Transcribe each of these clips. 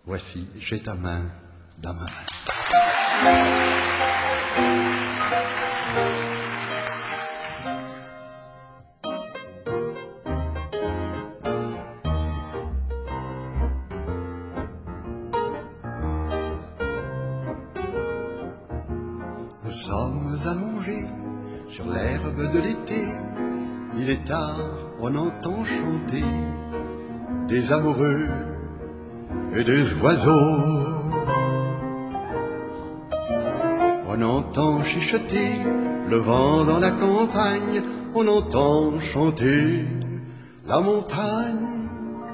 Voici, j'ai ta main dans ma main. Nous sommes allongés sur l'herbe de l'été. Il est tard, on entend chanter des amoureux et des oiseaux. On entend chuchoter le vent dans la campagne. On entend chanter la montagne.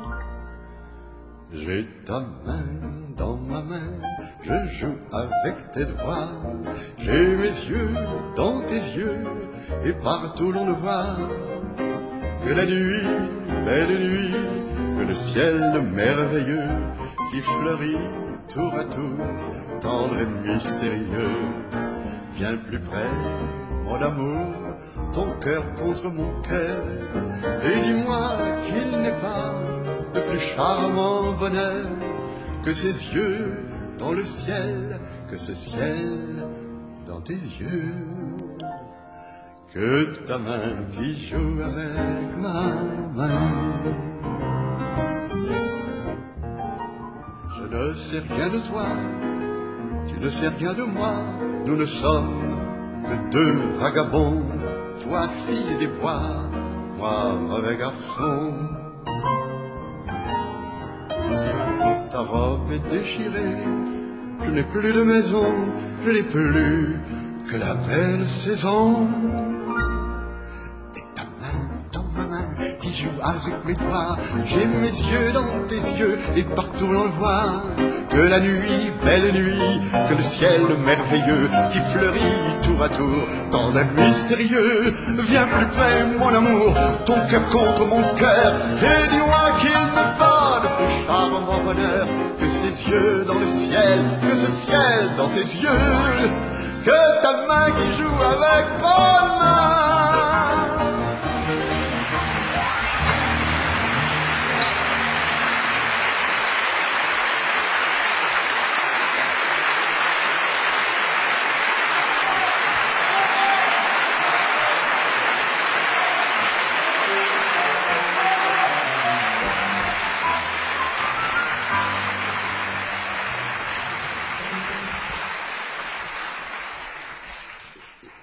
J'ai ta main dans ma main, je joue avec tes doigts. J'ai mes yeux dans tes yeux, et partout l'on ne voit que la nuit, belle nuit, que le ciel merveilleux qui fleurit tour à tour, tendre et mystérieux. Viens plus près, mon amour, ton cœur contre mon cœur, et dis-moi qu'il n'est pas de plus charmant bonheur que ces yeux dans le ciel, que ce ciel dans tes yeux, que ta main qui joue avec ma main. Je ne sais rien de toi, tu ne sais rien de moi, nous ne sommes que deux vagabonds, toi fille des bois, moi mauvais garçon. Ta robe est déchirée, je n'ai plus de maison, je n'ai plus que la belle saison. Et ta main dans ma main qui joue avec mes doigts, j'ai mes yeux dans tes yeux et partout l'on le voit. Que la nuit, belle nuit, que le ciel merveilleux qui fleurit tour à tour, tendre et mystérieux. Viens plus près, mon amour, ton cœur contre mon cœur, et dis-moi qu'il n'est pas de plus charmant bonheur que ces yeux dans le ciel, que ce ciel dans tes yeux, que ta main qui joue avec ma main.